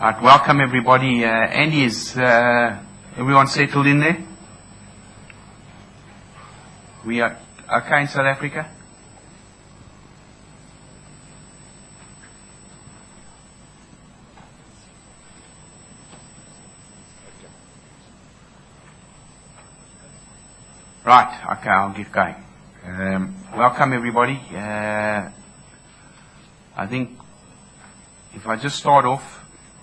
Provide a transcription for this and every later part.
Right, welcome everybody. Andy, is everyone settled in there? We are okay in South Africa? Right, okay, I'll get going. Welcome everybody. I think if I just start off,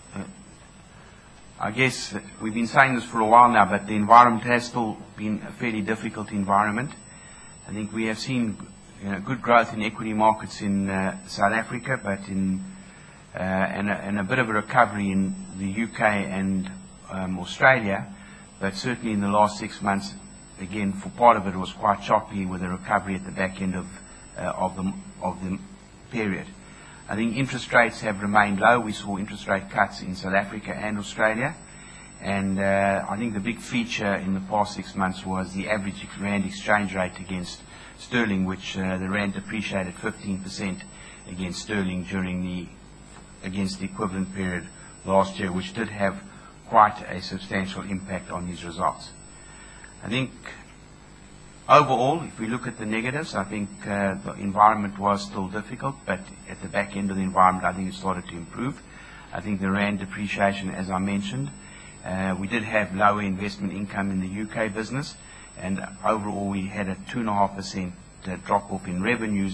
I guess we've been saying this for a while now, but the environment has still been a fairly difficult environment. I think we have seen good growth in equity markets in South Africa, but and a bit of a recovery in the UK and Australia, but certainly in the last 6 months, again, for part of it was quite choppy with a recovery at the back end of the period. I think interest rates have remained low. We saw interest rate cuts in South Africa and Australia. And I think the big feature in the past 6 months was the average rand exchange rate against sterling, which the rand depreciated 15% against sterling against the equivalent period last year, which did have quite a substantial impact on these results. I think overall, if we look at the negatives, I think the environment was still difficult, but at the back end of the environment, I think it started to improve. I think the rand depreciation, as I mentioned, we did have lower investment income in the UK business, and overall we had a 2.5% drop-off in revenues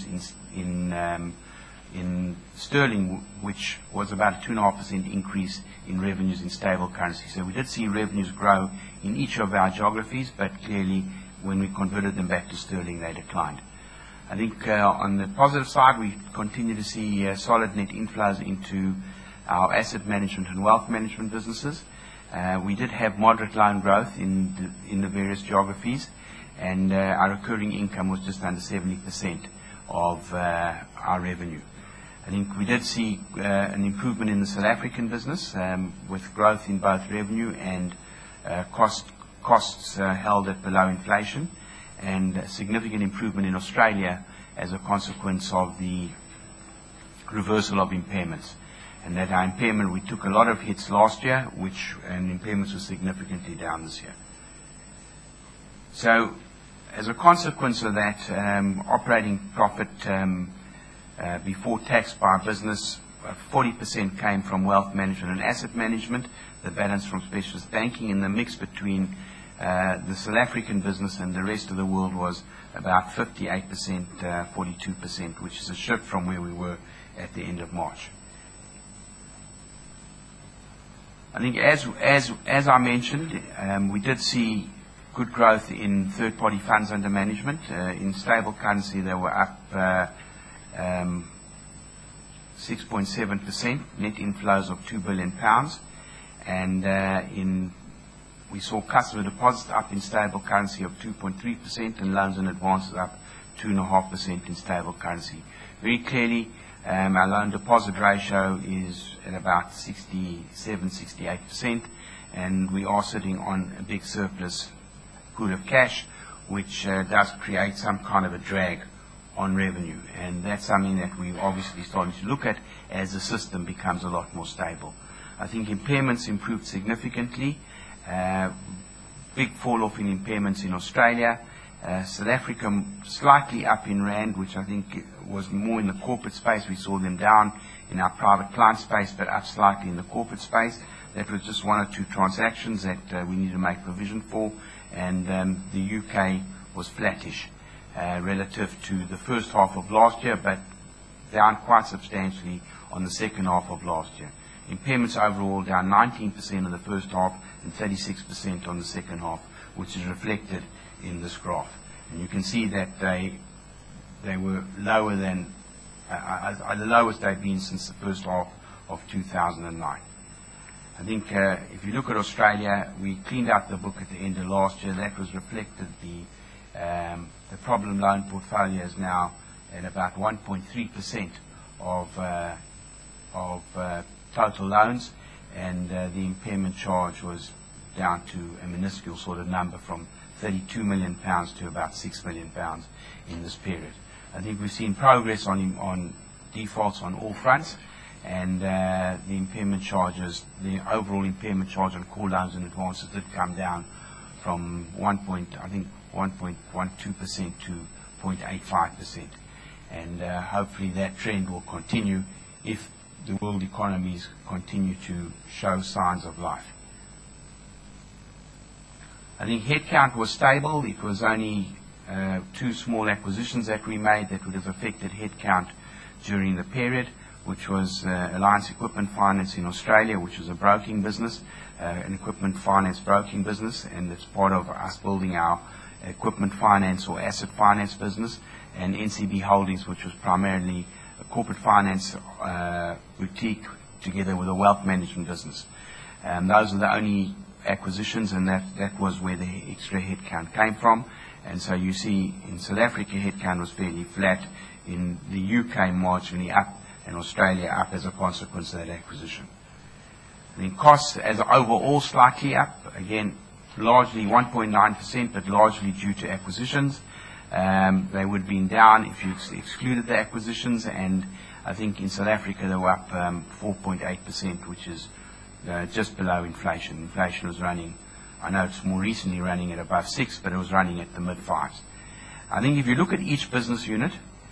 in sterling, which was about a 2.5% increase in revenues in stable currency. So we did see revenues grow in each of our geographies, but clearly when we converted them back to sterling, they declined. I think on the positive side, we continue to see solid net inflows into our asset management and wealth management businesses. We did have moderate loan growth in the various geographies, and our recurring income was just under 70% of our revenue. I think we did see an improvement in the South African business with growth in both revenue and costs held at below inflation, and a significant improvement in Australia as a consequence of the reversal of impairments. And that our impairment, we took a lot of hits last year, and impairments were significantly down this year. So as a consequence of that, operating profit before tax by our business, 40% came from wealth management and asset management, the balance from specialist banking, and the mix between the South African business and the rest of the world was about 58%, 42%, which is a shift from where we were at the end of March. I think as I mentioned, we did see good growth in third-party funds under management. In stable currency, they were up 6.7%, net inflows of £2 billion. And we saw customer deposits up in stable currency of 2.3%, and loans and advances up 2.5% in stable currency. Very clearly, our loan deposit ratio is at about 67-68%, and we are sitting on a big surplus pool of cash, which does create some kind of a drag on revenue, and that's something that we're obviously starting to look at as the system becomes a lot more stable. I think impairments improved significantly. Big fall off in impairments in Australia. South Africa slightly up in rand, which I think was more in the corporate space. We saw them down in our private client space, but up slightly in the corporate space. That was just one or two transactions that we need to make provision for, and the UK was flattish relative to the first half of last year, but down quite substantially on the second half of last year. Impairments overall down 19% in the first half and 36% on the second half, which is reflected in this graph. And you can see that they were lower than the lowest they've been since the first half of 2009. I think if you look at Australia, we cleaned out the book at the end of last year. That was reflected. The problem loan portfolio is now at about 1.3% of total loans, and the impairment charge was down to a minuscule sort of number, from £32 million to about £6 million in this period. I think we've seen progress on defaults on all fronts, and the impairment charges, the overall impairment charge on call loans and advances did come down from 1.12% to 0.85%. And hopefully that trend will continue if the world economies continue to show signs of life. I think headcount was stable. It was only 2 small acquisitions that we made that would have affected headcount during the period, which was Alliance Equipment Finance in Australia, which is a broking business, an equipment finance broking business, and it's part of us building our equipment finance or asset finance business, and NCB Holdings, which was primarily a corporate finance boutique together with a wealth management business. Those are the only acquisitions, and that was where the extra headcount came from. And so you see in South Africa headcount was fairly flat, in the UK marginally up, and Australia up as a consequence of that acquisition. I think costs as overall slightly up, again largely 1.9%, but largely due to acquisitions. They would have been down if you excluded the acquisitions, and I think in South Africa they were up 4.8%, which is just below inflation. Inflation was running, I know it's more recently running at above 6, but it was running at the mid-5s. I think if you look at each business unit,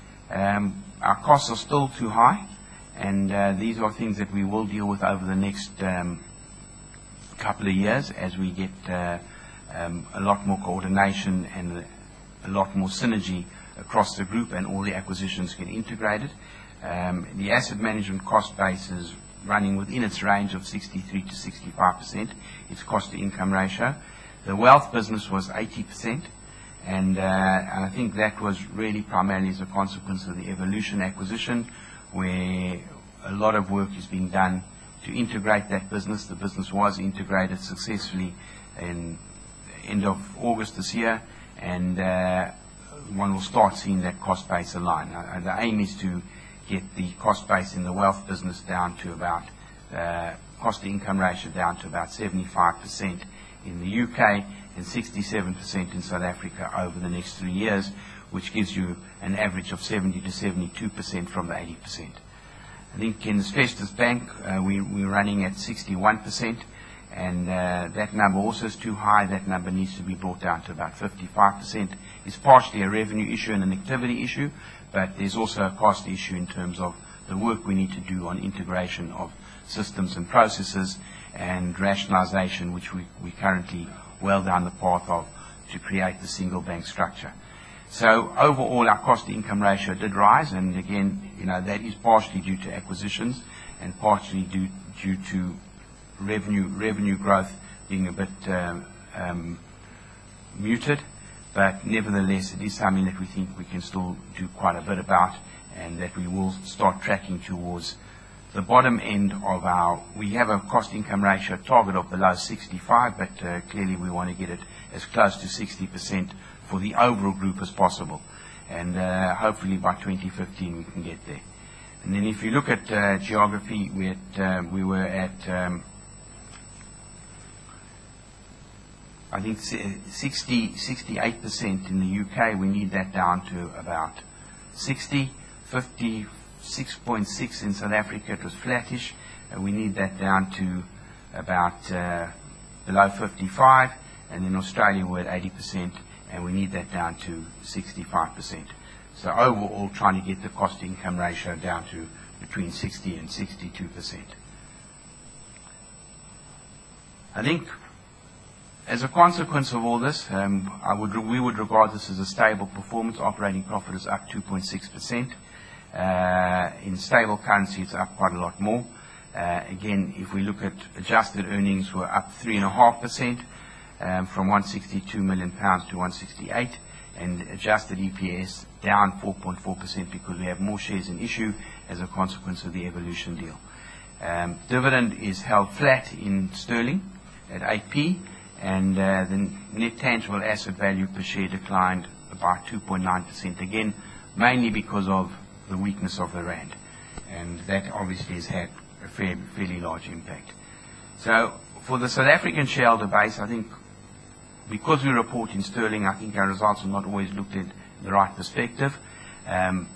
our costs are still too high, and these are things that we will deal with over the next couple of years as we get a lot more coordination and a lot more synergy across the group, and all the acquisitions get integrated. The asset management cost base is running within its range of 63 to 65%, its cost to income ratio. The wealth business was 80%, and I think that was really primarily as a consequence of the Evolution acquisition, where a lot of work is being done to integrate that business. The business was integrated successfully in end of August this year, and one will start seeing that cost base align. The aim is to get the cost base in the wealth business down to about, cost to income ratio down to about 75% in the UK and 67% in South Africa over the next 3 years, which gives you an average of 70 to 72% from the 80%. I think in the Festus Bank, we're running at 61%, and that number also is too high. That number needs to be brought down to about 55%. It's partially a revenue issue and an activity issue, but there's also a cost issue in terms of the work we need to do on integration of systems and processes and rationalization, which we currently well down the path of to create the single bank structure. So overall, our cost to income ratio did rise, and again, that is partially due to acquisitions and partially due to revenue growth being a bit muted. But nevertheless, it is something that we think we can still do quite a bit about, and that we will start tracking towards the bottom end of we have a cost-income ratio target of below 65, but clearly we want to get it as close to 60% for the overall group as possible. And hopefully by 2015 we can get there. And then if you look at geography, we were at I think 68% in the UK. We need that down to about 60, 56.6 in South Africa. It was flattish. We need that down to about below 55, and in Australia we're at 80%, and we need that down to 65%. So overall, trying to get the cost-income ratio down to between 60 and 62%. I think as a consequence of all this, we would regard this as a stable performance. Operating profit is up 2.6%. In stable currency, it's up quite a lot more. Again, if we look at adjusted earnings, we're up 3.5%, from £162 million to £168, and adjusted EPS down 4.4% because we have more shares in issue as a consequence of the Evolution deal. Dividend is held flat in sterling at 8p, and the net tangible asset value per share declined by 2.9%, again, mainly because of the weakness of the rand, and that obviously has had a fairly large impact. So for the South African shareholder base, I think because we report in sterling, I think our results are not always looked at in the right perspective.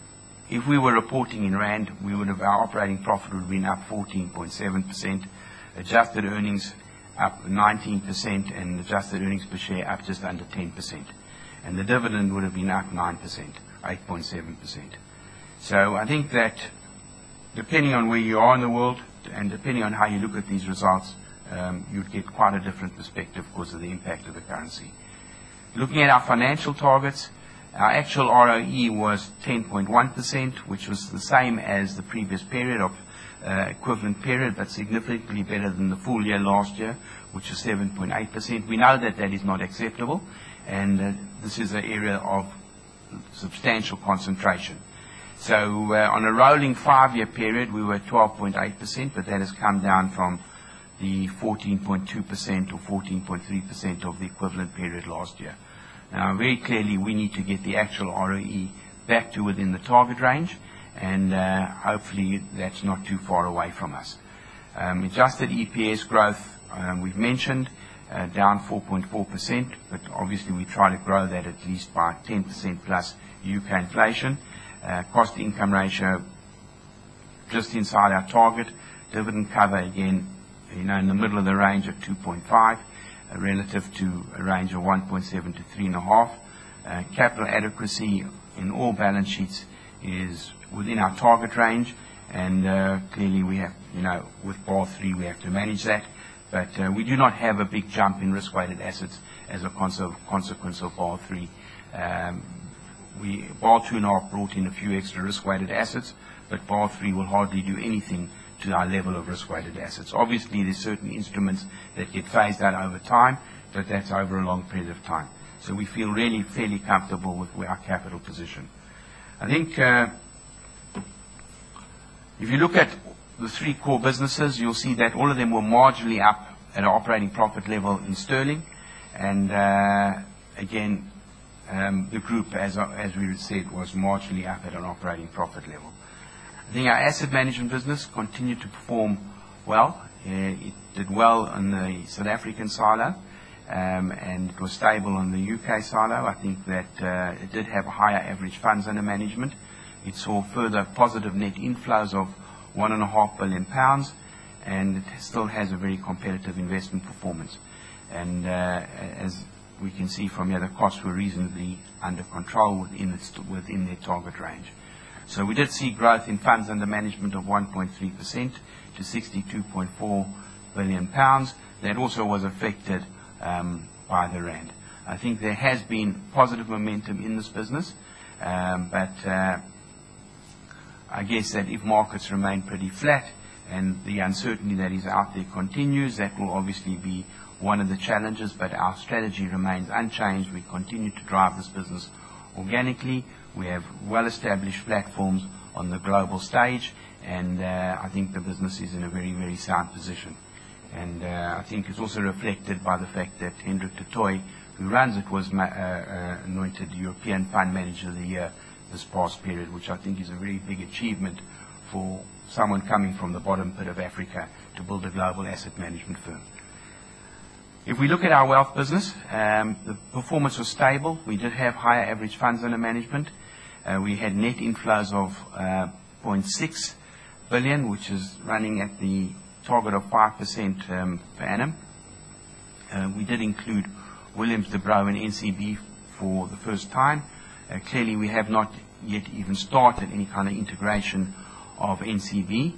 If we were reporting in rand, our operating profit would have been up 14.7%, adjusted earnings up 19%, and adjusted earnings per share up just under 10%. And the dividend would have been up 9%, 8.7%. So I think that depending on where you are in the world and depending on how you look at these results, you'd get quite a different perspective because of the impact of the currency. Looking at our financial targets, our actual ROE was 10.1%, which was the same as the previous period of equivalent period, but significantly better than the full year last year, which is 7.8%. We know that that is not acceptable, and this is an area of substantial concentration. So on a rolling 5-year period, we were at 12.8%, but that has come down from the 14.2% or 14.3% of the equivalent period last year. Now, very clearly, we need to get the actual ROE back to within the target range, and hopefully that's not too far away from us. Adjusted EPS growth, we've mentioned, down 4.4%, but obviously we try to grow that at least by 10% plus UK inflation. Cost-to-income ratio just inside our target. Dividend cover, again, in the middle of the range at 2.5, relative to a range of 1.7 to 3.5. Capital adequacy in all balance sheets is within our target range, and clearly we have, with Basel III we have to manage that, but we do not have a big jump in risk-weighted assets as a consequence of Basel III. Basel 2.5 brought in a few extra risk-weighted assets, but Basel III will hardly do anything to our level of risk-weighted assets. Obviously, there's certain instruments that get phased out over time, but that's over a long period of time. So we feel really fairly comfortable with our capital position. I think if you look at the 3 core businesses, you'll see that all of them were marginally up at an operating profit level in sterling, and again, the group, as we said, was marginally up at an operating profit level. I think our asset management business continued to perform well. It did well on the South African silo, and it was stable on the UK silo. I think that it did have higher average funds under management. It saw further positive net inflows of £1.5 billion, and it still has a very competitive investment performance. And as we can see from here, the costs were reasonably under control within their target range. So we did see growth in funds under management of 1.3% to £62.4 billion. That also was affected by the rand. I think there has been positive momentum in this business, but I guess that if markets remain pretty flat and the uncertainty that is out there continues, that will obviously be one of the challenges, but our strategy remains unchanged. We continue to drive this business organically. We have well-established platforms on the global stage, and I think the business is in a very, very sound position. And I think it's also reflected by the fact that Hendrik de Tooy, who runs it, was anointed European Fund Manager of the Year this past period, which I think is a very big achievement for someone coming from the bottom pit of Africa to build a global asset management firm. If we look at our wealth business, the performance was stable. We did have higher average funds under management. We had net inflows of 0.6 billion, which is running at the target of 5% per annum. We did include Williams de Brough and NCB for the first time. Clearly, we have not yet even started any kind of integration of NCB,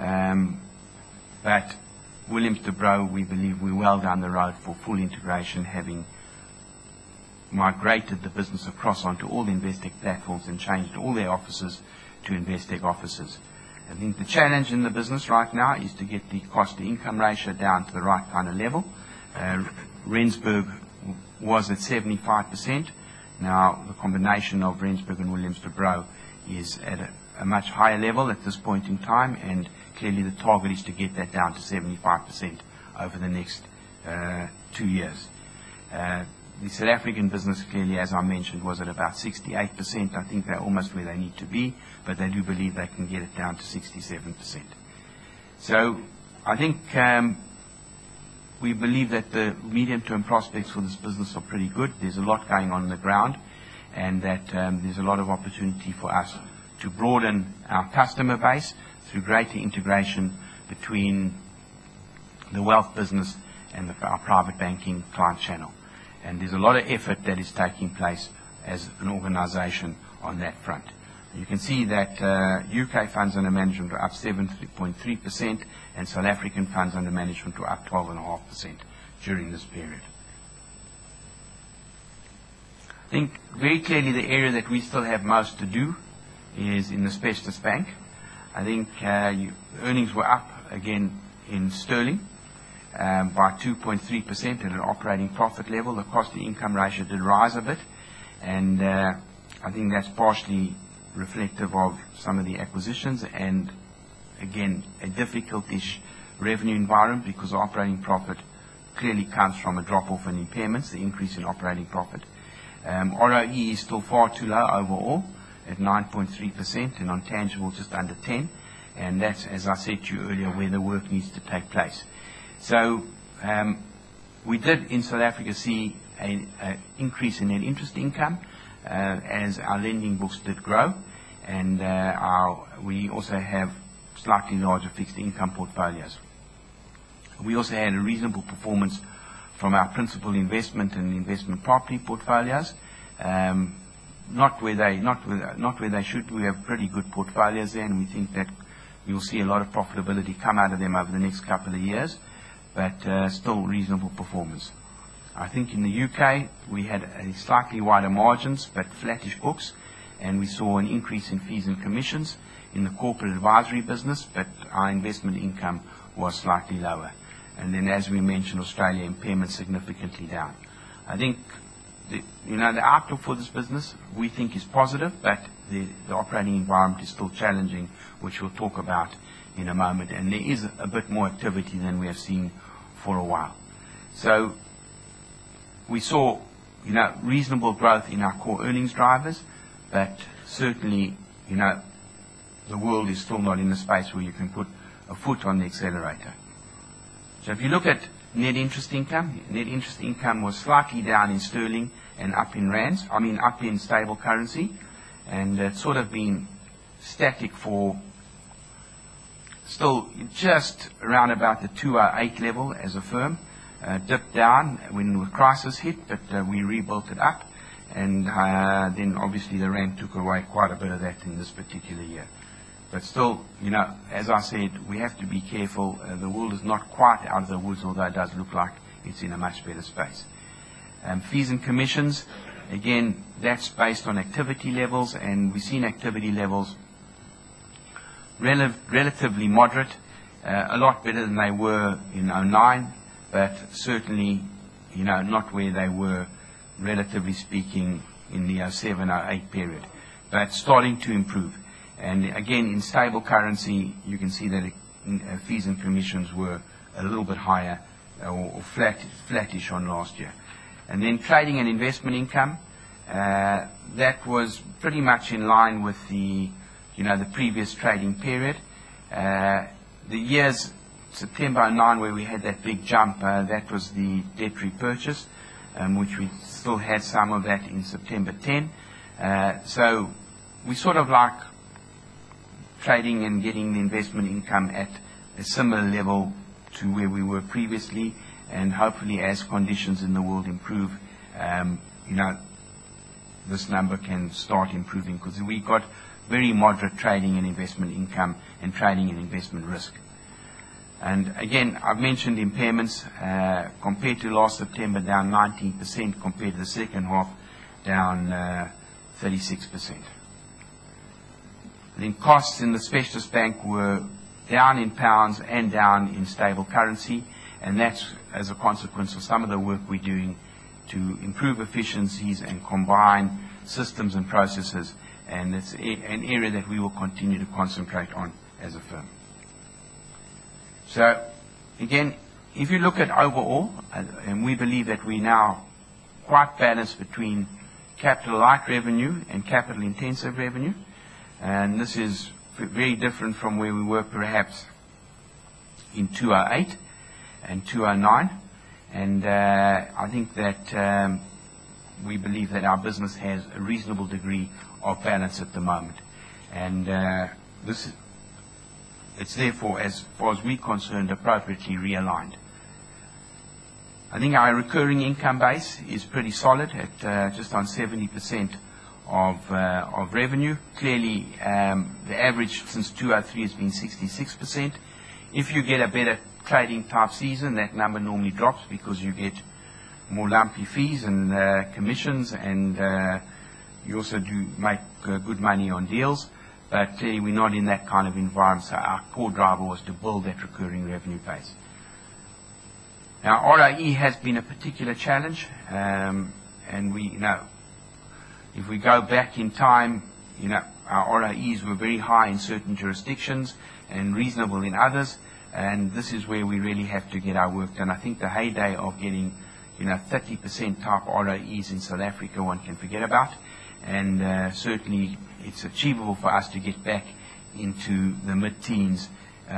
but Williams de Brough, we believe we're well down the road for full integration, having migrated the business across onto all the Investec platforms and changed all their offices to Investec offices. I think the challenge in the business right now is to get the cost-to-income ratio down to the right kind of level. Rensburg was at 75%. Now, the combination of Rensburg and Williams de Brough is at a much higher level at this point in time, and clearly the target is to get that down to 75% over the next 2 years. The South African business, clearly, as I mentioned, was at about 68%. I think they're almost where they need to be, but they do believe they can get it down to 67%. So I think we believe that the medium-term prospects for this business are pretty good. There's a lot going on the ground, and that there's a lot of opportunity for us to broaden our customer base through greater integration between the wealth business and our private banking client channel. And there's a lot of effort that is taking place as an organization on that front. You can see that UK funds under management were up 7.3% and South African funds under management were up 12.5% during this period. I think very clearly the area that we still have most to do is in the specialist bank. I think earnings were up again in sterling by 2.3% at an operating profit level. The cost-to-income ratio did rise a bit, and I think that's partially reflective of some of the acquisitions and, again, a difficult-ish revenue environment because operating profit clearly comes from a drop-off in impairments, the increase in operating profit. ROE is still far too low overall at 9.3% and on tangible just under 10%. And that's, as I said to you earlier, where the work needs to take place. So we did in South Africa see an increase in net interest income as our lending books did grow. And we also have slightly larger fixed income portfolios. We also had a reasonable performance from our principal investment and investment property portfolios. Not where they should. We have pretty good portfolios there, and we think that you'll see a lot of profitability come out of them over the next couple of years, but still reasonable performance. I think in the UK we had a slightly wider margins, but flattish books, and we saw an increase in fees and commissions in the corporate advisory business, but our investment income was slightly lower. And then, as we mentioned, Australia impairment significantly down. I think the outlook for this business we think is positive, but the operating environment is still challenging, which we'll talk about in a moment. And there is a bit more activity than we have seen for a while. So we saw reasonable growth in our core earnings drivers, but certainly the world is still not in a space where you can put a foot on the accelerator. So if you look at net interest income was slightly down in sterling and up in rands, up in stable currency, and it's sort of been static for still just around about the 208 level as a firm. Dipped down when the crisis hit, but we rebuilt it up, and then obviously the rand took away quite a bit of that in this particular year. But still, as I said, we have to be careful. The world is not quite out of the woods, although it does look like it's in a much better space. Fees and commissions, again, that's based on activity levels, and we've seen activity levels relatively moderate, a lot better than they were in 2009, but certainly, not where they were, relatively speaking, in the 2007-2008 period, but starting to improve. And again, in stable currency, you can see that fees and commissions were a little bit higher or flattish on last year. And then trading and investment income, that was pretty much in line with the previous trading period. The years September 2009 where we had that big jump, that was the debt repurchase, which we still had some of that in September 10. So we sort of like trading and getting the investment income at a similar level to where we were previously, and hopefully as conditions in the world improve, this number can start improving, because we got very moderate trading and investment income and trading and investment risk. And again, I've mentioned impairments, compared to last September down 19%, compared to the second half down 36%. Then costs in the specialist bank were down in pounds and down in stable currency, and that's as a consequence of some of the work we're doing to improve efficiencies and combine systems and processes, and it's an area that we will continue to concentrate on as a firm. So again, if you look at overall, and we believe that we're now quite balanced between capital-light revenue and capital-intensive revenue, and this is very different from where we were perhaps in 2008 and 2009. And I think that we believe that our business has a reasonable degree of balance at the moment. And it's therefore, as far as we're concerned, appropriately realigned. I think our recurring income base is pretty solid at just on 70% of revenue. Clearly, the average since 2003 has been 66%. If you get a better trading type season, that number normally drops because you get more lumpy fees and commissions, and you also do make good money on deals. But clearly we're not in that kind of environment, so our core driver was to build that recurring revenue base. Now, ROE has been a particular challenge, and if we go back in time, our ROEs were very high in certain jurisdictions and reasonable in others, and this is where we really have to get our work done. I think the heyday of getting 30% type ROEs in South Africa one can forget about, and certainly it's achievable for us to get back into the mid-teens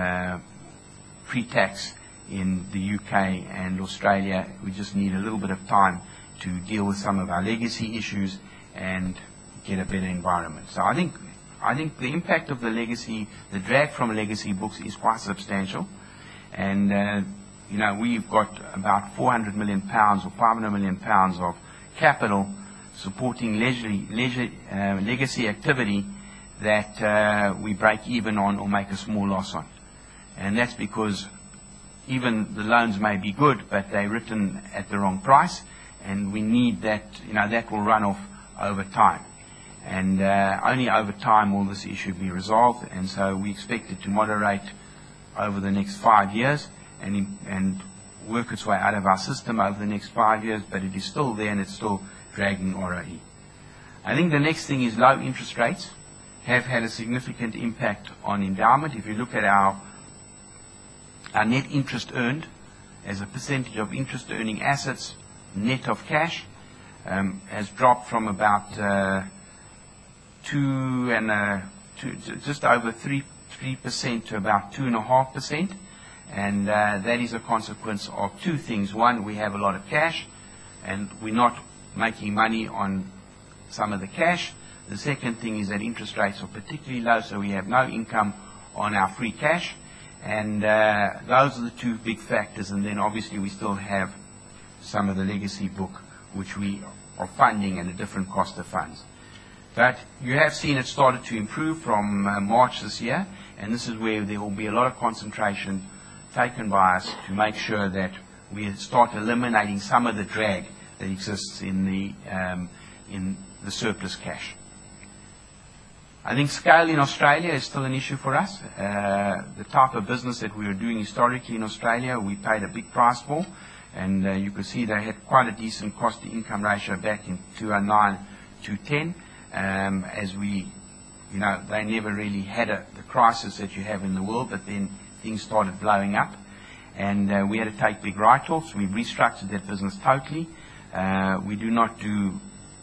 pre-tax in the UK and Australia. We just need a little bit of time to deal with some of our legacy issues and get a better environment. So I think the impact of the drag from legacy books is quite substantial, and we've got about 400 million pounds or 500 million pounds of capital supporting legacy activity that we break even on or make a small loss on. And that's because even the loans may be good, but they're written at the wrong price, and we need that, that will run off over time. And only over time will this issue be resolved, and so we expect it to moderate over the next 5 years and work its way out of our system over the next 5 years, but it is still there and it's still dragging ROE. I think the next thing is low interest rates have had a significant impact on endowment. If you look at our net interest earned as a percentage of interest earning assets, net of cash, has dropped from about just over 3% to about 2.5%. And that is a consequence of two things. One, we have a lot of cash, and we're not making money on some of the cash. The second thing is that interest rates are particularly low, so we have no income on our free cash. And those are the two big factors. And then obviously we still have some of the legacy book, which we are funding at a different cost of funds. But you have seen it started to improve from March this year, and this is where there will be a lot of concentration taken by us to make sure that we start eliminating some of the drag that exists in the surplus cash. I think scale in Australia is still an issue for us. The type of business that we were doing historically in Australia, we paid a big price for, and you could see they had quite a decent cost-to-income ratio back in 2009 to 10. As we, they never really had the crisis that you have in the world, but then things started blowing up, and we had to take big write-offs. We restructured that business totally. We do not do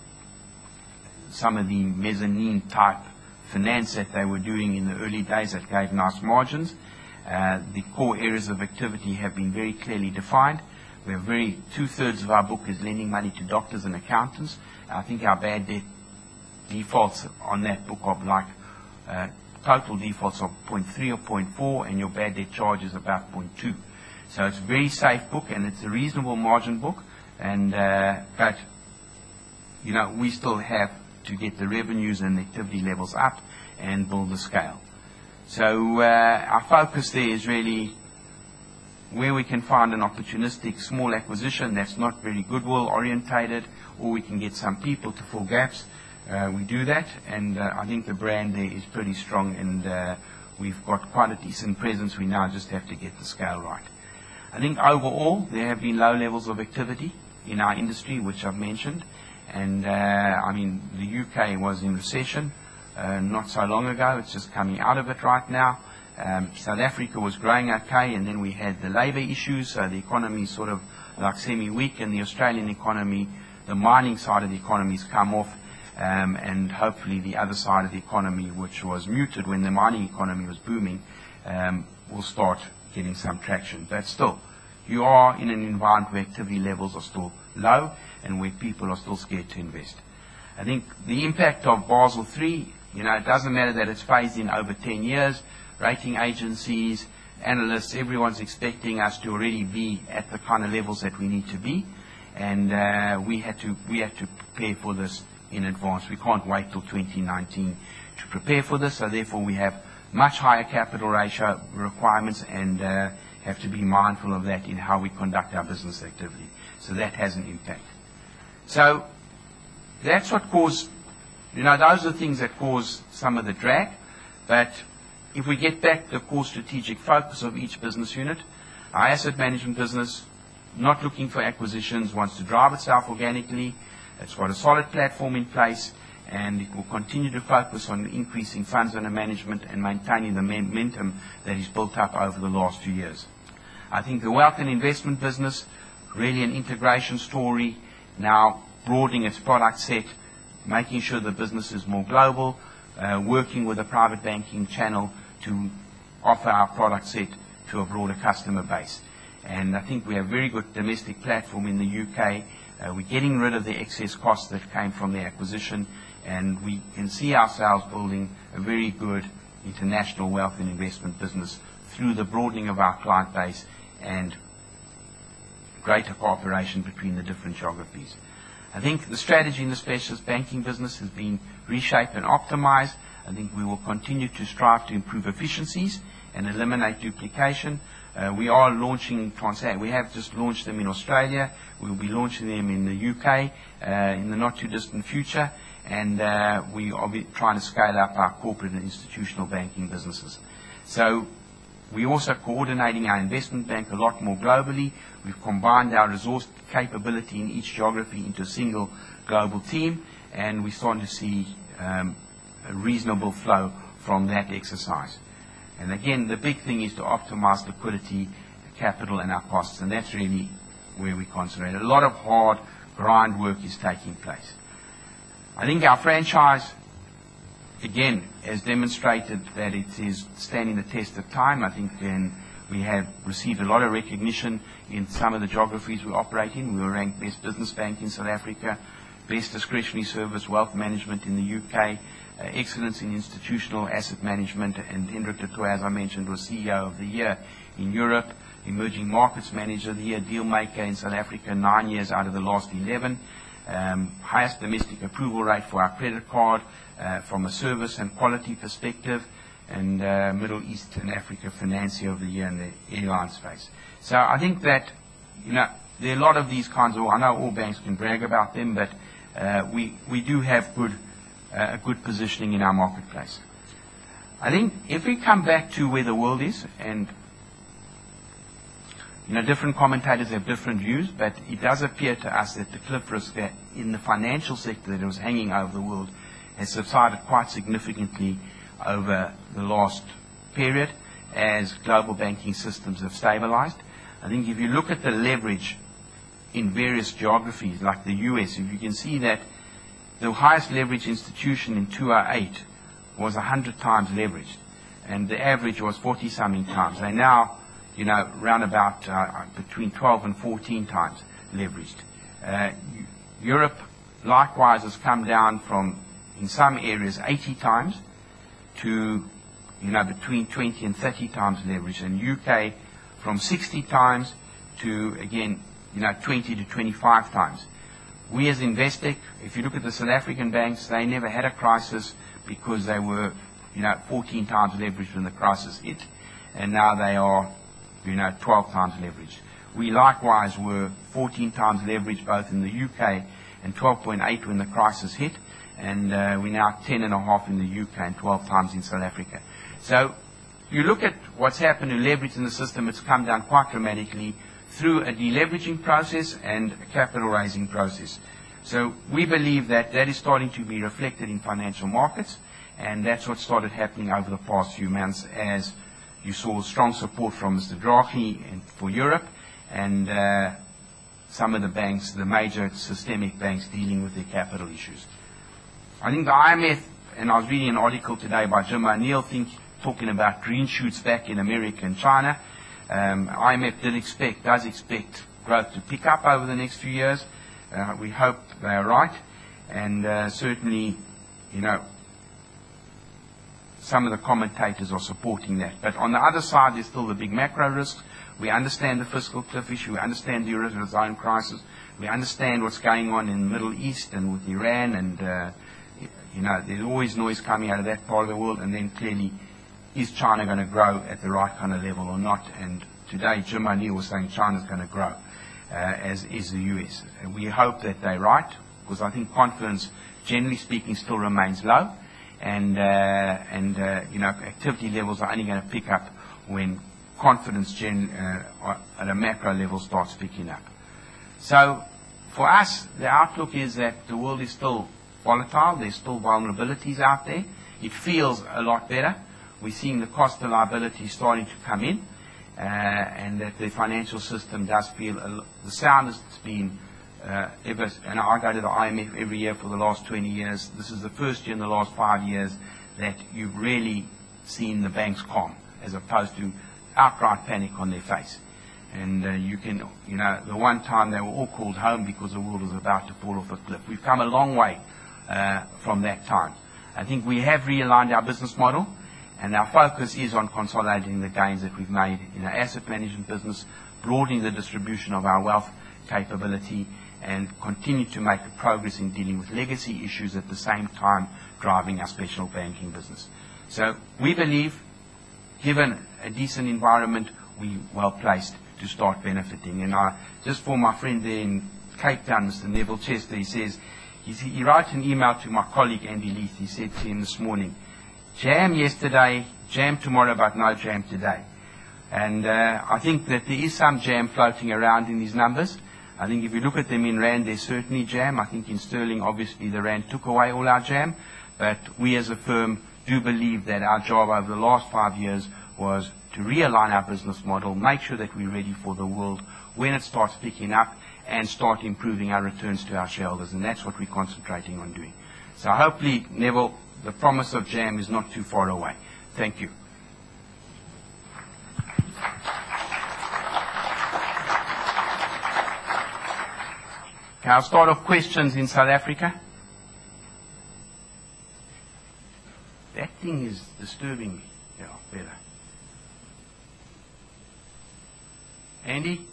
some of the mezzanine type finance that they were doing in the early days that gave nice margins. The core areas of activity have been very clearly defined. We have 2/3 of our book is lending money to doctors and accountants. I think our bad debt defaults on that book are like total defaults of 0.3 or 0.4, and your bad debt charge is about 0.2. So it's a very safe book, and it's a reasonable margin book. And but we still have to get the revenues and the activity levels up and build the scale. So our focus there is really where we can find an opportunistic small acquisition that's not very goodwill orientated, or we can get some people to fill gaps. We do that, and I think the brand there is pretty strong, and we've got quite a decent presence. We now just have to get the scale right. I think overall there have been low levels of activity in our industry, which I've mentioned, and the UK was in recession not so long ago. It's just coming out of it right now. South Africa was growing okay, and then we had the labour issues, so the economy is sort of like semi-weak, and the Australian economy, the mining side of the economy has come off, and hopefully the other side of the economy, which was muted when the mining economy was booming, will start getting some traction. But still, you are in an environment where activity levels are still low and where people are still scared to invest. I think the impact of Basel III, it doesn't matter that it's phased in over 10 years. Rating agencies, analysts, everyone's expecting us to already be at the kind of levels that we need to be. And we had to prepare for this in advance. We can't wait till 2019 to prepare for this. So therefore we have much higher capital ratio requirements and have to be mindful of that in how we conduct our business activity. So that has an impact. So that's what caused, those are the things that cause some of the drag. But if we get back to the core strategic focus of each business unit, our asset management business, not looking for acquisitions, wants to drive itself organically. It's got a solid platform in place, and it will continue to focus on increasing funds under management and maintaining the momentum that is built up over the last 2 years. I think the wealth and investment business, really an integration story, now broadening its product set, making sure the business is more global, working with the private banking channel to offer our product set to a broader customer base. And I think we have a very good domestic platform in the UK. We're getting rid of the excess costs that came from the acquisition, and we can see ourselves building a very good international wealth and investment business through the broadening of our client base and greater cooperation between the different geographies. I think the strategy in the specialist banking business has been reshaped and optimized. I think we will continue to strive to improve efficiencies and eliminate duplication. We are launching Transact. We have just launched them in Australia. We will be launching them in the UK in the not too distant future. And we are trying to scale up our corporate and institutional banking businesses. So we're also coordinating our investment bank a lot more globally. We've combined our resource capability in each geography into a single global team, and we're starting to see a reasonable flow from that exercise. And again, the big thing is to optimize liquidity, capital, and our costs, and that's really where we concentrate. A lot of hard grind work is taking place. I think our franchise, again, has demonstrated that it is standing the test of time. I think we have received a lot of recognition in some of the geographies we operate in. We were ranked Best Business Bank in South Africa, Best Discretionary Service Wealth Management in the UK, Excellence in Institutional Asset Management, and Hendrik de Tooy, as I mentioned, was CEO of the Year in Europe, Emerging Markets Manager of the Year, Deal Maker in South Africa, 9 years out of the last 11. Highest domestic approval rate for our credit card from a service and quality perspective, and Middle East and Africa Financier of the Year in the airline space. So I think that, there are a lot of these kinds of, I know all banks can brag about them, but we do have a good positioning in our marketplace. I think if we come back to where the world is, and different commentators have different views, but it does appear to us that the cliff risk that in the financial sector that was hanging over the world has subsided quite significantly over the last period as global banking systems have stabilized. I think if you look at the leverage in various geographies, like the US, if you can see that the highest leverage institution in 2008 was 100 times leveraged, and the average was 40-something times. They're now, round about between 12 and 14 times leveraged. Europe, likewise, has come down from, in some areas, 80 times to, between 20 and 30 times leveraged. And UK, from 60 times to, again, 20 to 25 times. We as Investec, if you look at the South African banks, they never had a crisis because they were, 14 times leveraged when the crisis hit, and now they are, 12 times leveraged. We likewise were 14 times leveraged both in the UK and 12.8 when the crisis hit, and we're now 10.5 in the UK and 12 times in South Africa. So you look at what's happened to leverage in the system, it's come down quite dramatically through a deleveraging process and a capital raising process. So we believe that that is starting to be reflected in financial markets, and that's what started happening over the past few months as you saw strong support from Mr. Draghi for Europe and some of the banks, the major systemic banks, dealing with their capital issues. I think the IMF, and I was reading an article today by Jim O'Neill talking about green shoots back in America and China. IMF does expect growth to pick up over the next few years. We hope they are right, and certainly, some of the commentators are supporting that. But on the other side, there's still the big macro risks. We understand the fiscal cliff issue. We understand the Eurozone crisis. We understand what's going on in the Middle East and with Iran. And, there's always noise coming out of that part of the world. And then clearly, is China going to grow at the right kind of level or not? And today, Jim O'Neill was saying China's going to grow, as is the US. And we hope that they're right, because I think confidence, generally speaking, still remains low. And activity levels are only going to pick up when confidence at a macro level starts picking up. So for us, the outlook is that the world is still volatile. There's still vulnerabilities out there. It feels a lot better. We're seeing the cost of liability starting to come in, and that the financial system does feel the soundest it's been ever. And I go to the IMF every year for the last 20 years. This is the first year in the last 5 years that you've really seen the banks calm, as opposed to outright panic on their face. And the one time they were all called home because the world was about to fall off a cliff. We've come a long way from that time. I think we have realigned our business model, and our focus is on consolidating the gains that we've made in our asset management business, broadening the distribution of our wealth capability, and continue to make progress in dealing with legacy issues at the same time driving our special banking business. So we believe, given a decent environment, we're well placed to start benefiting. And just for my friend there in Cape Town, Mr. Neville Chester, he says, he wrote an email to my colleague Andy Leith. He said to him this morning, jam yesterday, jam tomorrow, but no jam today. And I think that there is some jam floating around in these numbers. I think if you look at them in Rand, there's certainly jam. I think in sterling, obviously, the Rand took away all our jam. But we as a firm do believe that our job over the last 5 years was to realign our business model, make sure that we're ready for the world when it starts picking up, and start improving our returns to our shareholders. And that's what we're concentrating on doing. So hopefully, Neville, the promise of jam is not too far away. Thank you. Okay, I'll start off questions in South Africa. That thing is disturbing me. Yeah, better. Andy?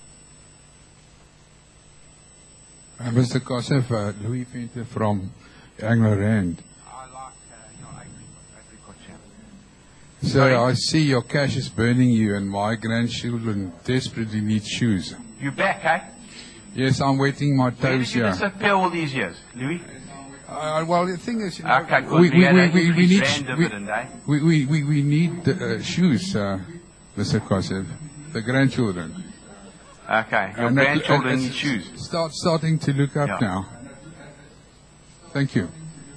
Mr. Kosef, Louis Venter from Anglo Rand. I like your apricot jam. Sir, I see your cash is burning you, and my grandchildren desperately need shoes. You back, eh? Yes, I'm waiting my Where did toes you here. disappear all these years, Louis? Well, the thing is, you know, Okay, good. we need dividend, eh? we need shoes, Mr. Kosef, the grandchildren. Okay, your And grandchildren it's need shoes. Starting to look up Yeah. now. Thank you.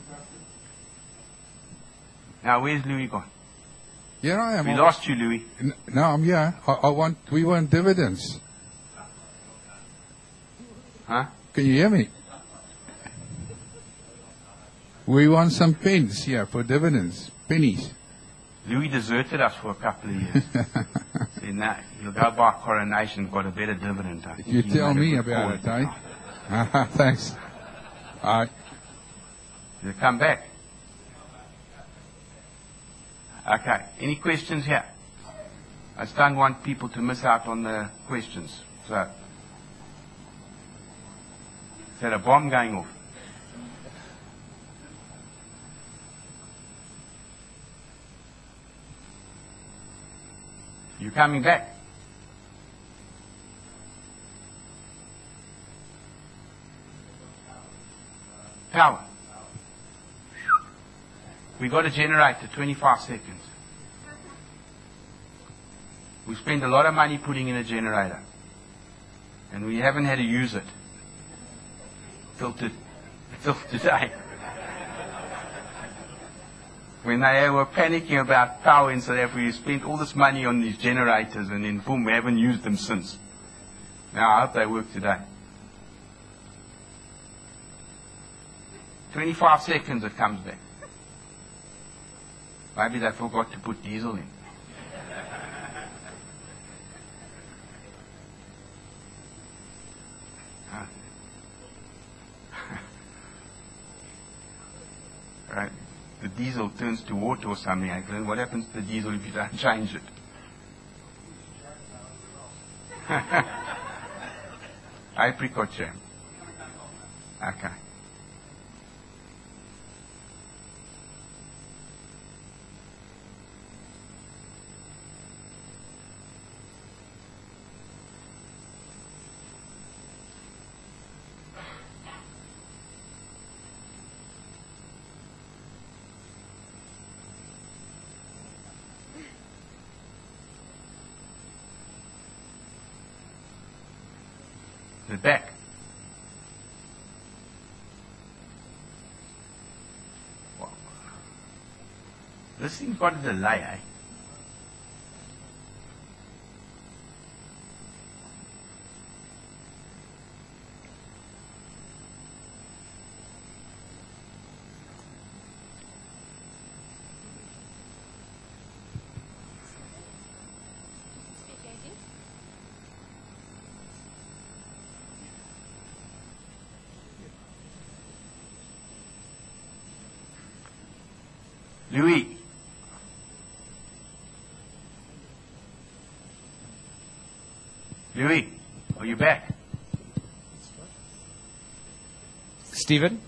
Now, where's Louis gone? Here I am. We lost you, Louis. No, I'm here. We want dividends. Huh? Can you hear me? We want some pence here for dividends, pennies. Louis deserted us for a couple of years. Said, nah, he'll go by Coronation, got a better dividend. I think You he tell made a me good about call. it, eh? Thanks. All right. He'll come back. Okay, any questions here? I just don't want people to miss out on the questions. So, is that a bomb going off? You coming back? Power. We got a generator, 25 seconds. We spend a lot of money putting in a generator, and we haven't had to use it till today. When they were panicking about power in South Africa, we spent all this money on these generators, and then boom, we haven't used them since. Now, I hope they work today. 25 seconds, it comes back. Maybe they forgot to put diesel in. Right. the diesel turns to water or something. And what happens to the diesel if you don't change it? Apricot jam. Okay. The back. Wow. This thing's got a delay, eh? Louis. Louis, are you back? Stephen?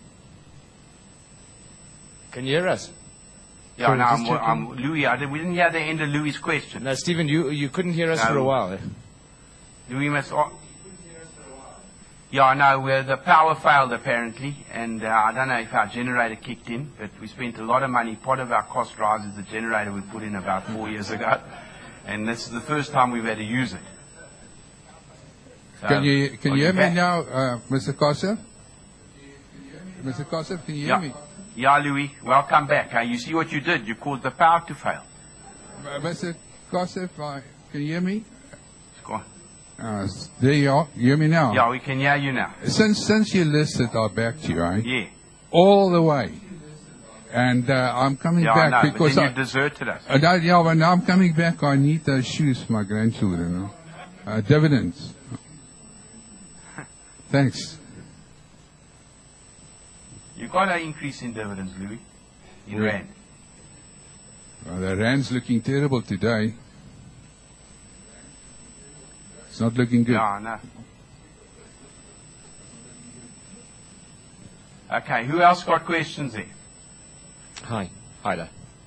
Can you hear us? Yeah, Sorry, no, just checking. I'm Louis. We didn't hear the end of Louis' question. No, Stephen, you couldn't hear us No. for a while. Louis must. Yeah, no, the power failed apparently, and I don't know if our generator kicked in, but we spent a lot of money. Part of our cost rise is the generator we put in about 4 years ago, and this is the first time we've had to use it. So, Can you are hear me back? now, Mr. Kosseff? Mr. Kosseff, can you hear Yeah. me? Yeah, Louis, welcome back. You see what you did? You caused the power to fail. Mr. Kosseff, can you hear me? Go on. There you are. You hear me now? Yeah, we can hear you now. Since you listed, I backed you, right? Yeah. All the way. And I'm coming Yeah, back I know, because but then you deserted us. when I'm coming back, I need those shoes for my grandchildren. Dividends. Thanks. You got an increase in dividends, Louis, in Yeah. rand. Well, the rand's looking terrible today. It's not looking good. Yeah, I know. Okay, who else got questions there? Hi there.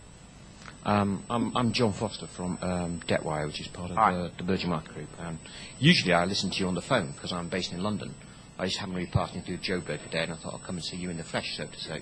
I'm John Foster from Debtwire, which is part Hi. of the Virgin Market Group. Usually I listen to you on the phone because I'm based in London. I just happened to be passing through Joburg today, and I thought I'd come and see you in the flesh, so to say.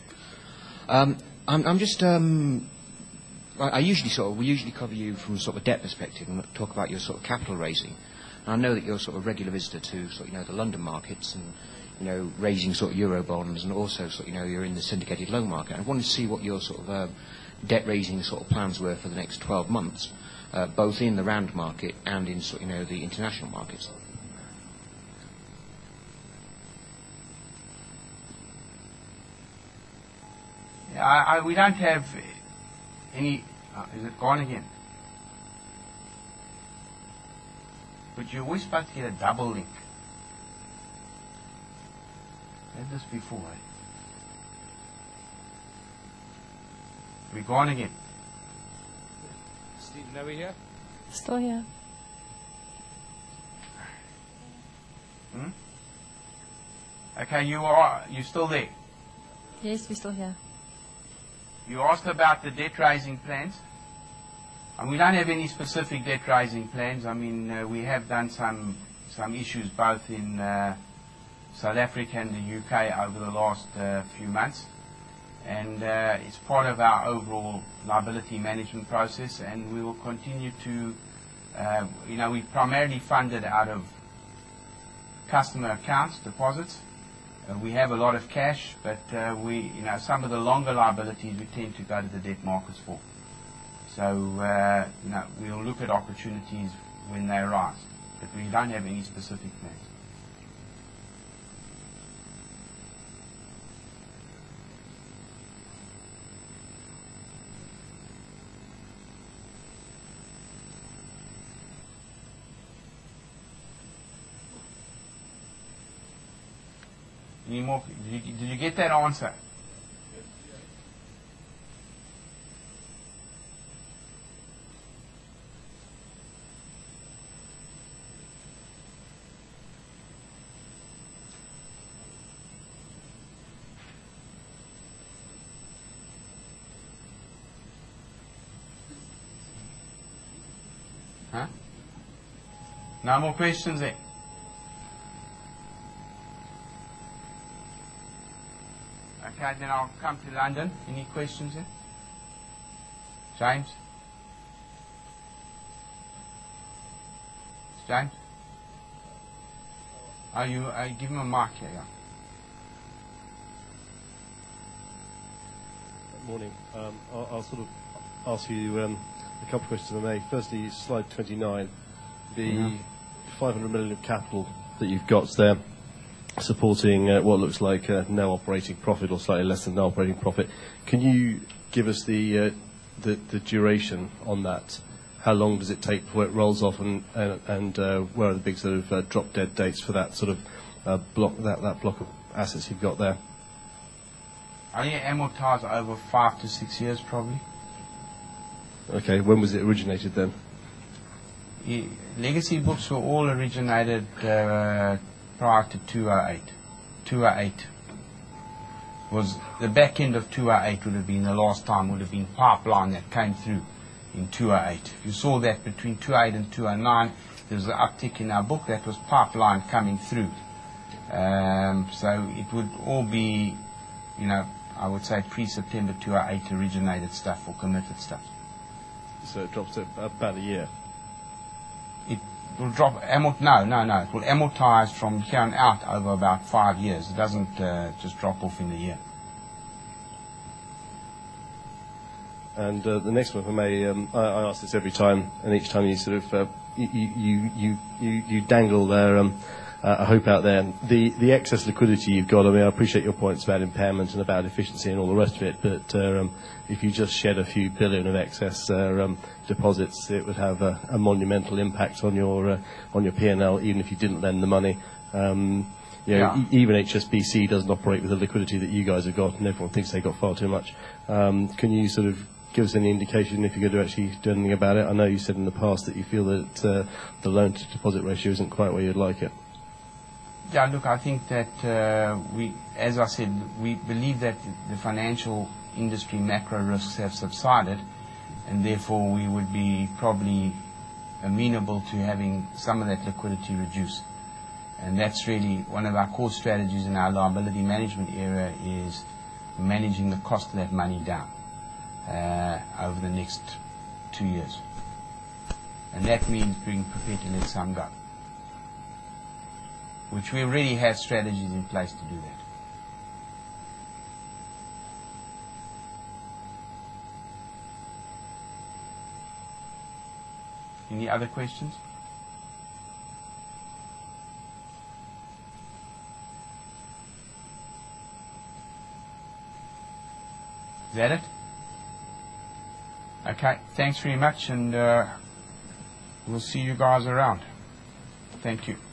I we usually cover you from sort of a debt perspective and talk about your sort of capital raising. And I know that you're sort of a regular visitor to the London markets and raising sort of euro bonds, and also you're in the syndicated loan market. I wanted to see what your sort of debt raising sort of plans were for the next 12 months, both in the rand market and in the international markets. We don't have any. Is it gone again? But you're always supposed to get a double link. I had this before, eh? We gone again. Stephen, are we here? Still here. Okay, you still there? Yes, we're still here. You asked about the debt raising plans. And we don't have any specific debt raising plans. I mean, we have done some issues both in South Africa and the UK over the last few months. And it's part of our overall liability management process, and we will continue to, we primarily funded out of customer accounts, deposits. We have a lot of cash, but some of the longer liabilities we tend to go to the debt markets for. So, we'll look at opportunities when they arise, but we don't have any specific plans. Any more? Did you get that answer? Huh? No more questions there? Okay, then I'll come to London. Any questions there? James? James? Give him a mic here, yeah. Morning. I'll sort of ask you a couple of questions, if I may. Firstly, slide 29, the 500 million of capital that you've got there, supporting what looks like no operating profit or slightly less than no operating profit. Can you give us the duration on that? How long does it take before it rolls off, and where are the big sort of drop dead dates for that sort of block, that block of assets you've got there? I think amortise over 5 to 6 years probably. Okay, when was it originated then? Legacy books were all originated prior to 2008. 2008 was the back end of 2008 would have been the last time, would have been pipeline that came through in 2008. If you saw that between 2008 and 2009, there was an uptick in our book, that was pipeline coming through. So it would all be, I would say pre-September 2008 originated stuff or committed stuff. So it drops to about a year? It will drop, it will amortise from here on out over about 5 years. It doesn't just drop off in a year. And the next one, if I may, I ask this every time, and each time you sort of you dangle there a hope out there. The excess liquidity you've got. I mean, I appreciate your points about impairment and about efficiency and all the rest of it. But if you just shed a few billion of excess deposits, it would have a monumental impact on your P&L, even if you didn't lend the money. Even HSBC doesn't operate with the liquidity that you guys have got, and everyone thinks they've got far too much. Can you sort of give us any indication if you're going to actually do anything about it? I know you said in the past that you feel that the loan-to-deposit ratio isn't quite where you'd like it. Yeah, look, I think that as I said, we believe that the financial industry macro risks have subsided, and therefore we would be probably amenable to having some of that liquidity reduced. And that's really one of our core strategies in our liability management area, is managing the cost of that money down over the next 2 years. And that means being prepared to let some go, which we already have strategies in place to do that. Any other questions? Is that it? Okay, thanks very much, and we'll see you guys around. Thank you.